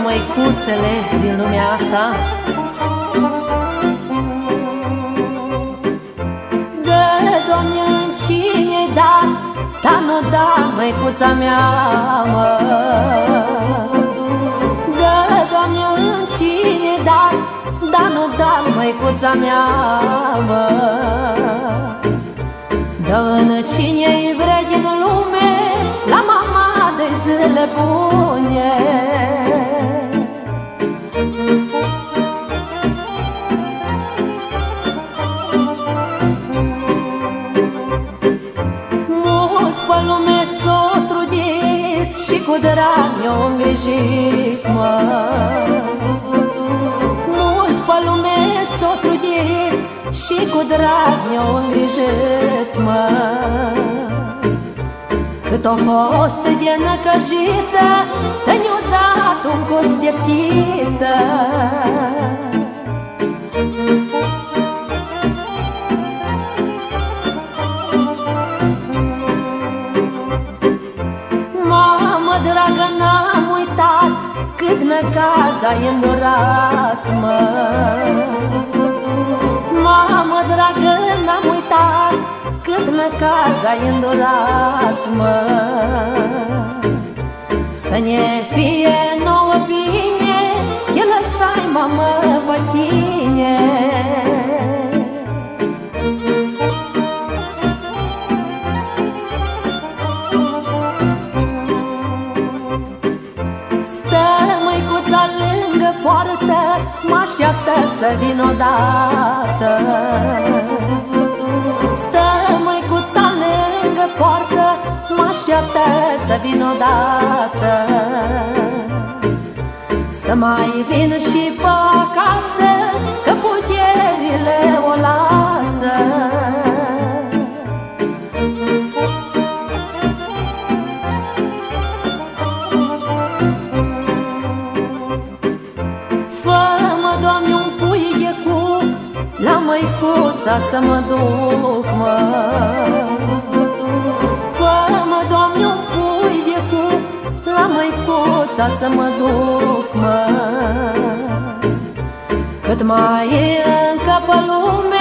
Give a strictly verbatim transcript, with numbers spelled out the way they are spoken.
măicuțele din lumea asta. Dă, Doamne, în cine-i dat, dar nu da, măicuța mea, mă. Dă, Doamne, în cine-i dat, dar nu da, măicuța mea, mă. Dă în cine-i vrea din lume, la mama de zile bune. Mult pe lume s-o trudit și cu drag mi-o îngrijit, mă. Mult pe lume s-o trudit și cu drag mi-o îngrijit, mă. Cât o fost de năcăjită, te-mi-o dat un colț de ptită. Mamă dragă, n-am uitat cât năcaz ai îndurat, mă. Mamă dragă, n-am uitat cât năcaz ai îndurat, mă. Să ne fie nouă bine, că lăsai, mamă, pe tine. Stă măicuța lângă poartă, mă-așteaptă să vin odată. Stă măicuța lângă poartă, mă-așteaptă să vin odată. Să mai vin și pe acasă, că puterile o lasă. Fă-mă, Doamne, un pui de cuc, la măicuța să mă duc, mă. Fă-mă, Doamne, un pui de cuc, la măicuța să mă duc, mă. Cât mai e încă pe lume,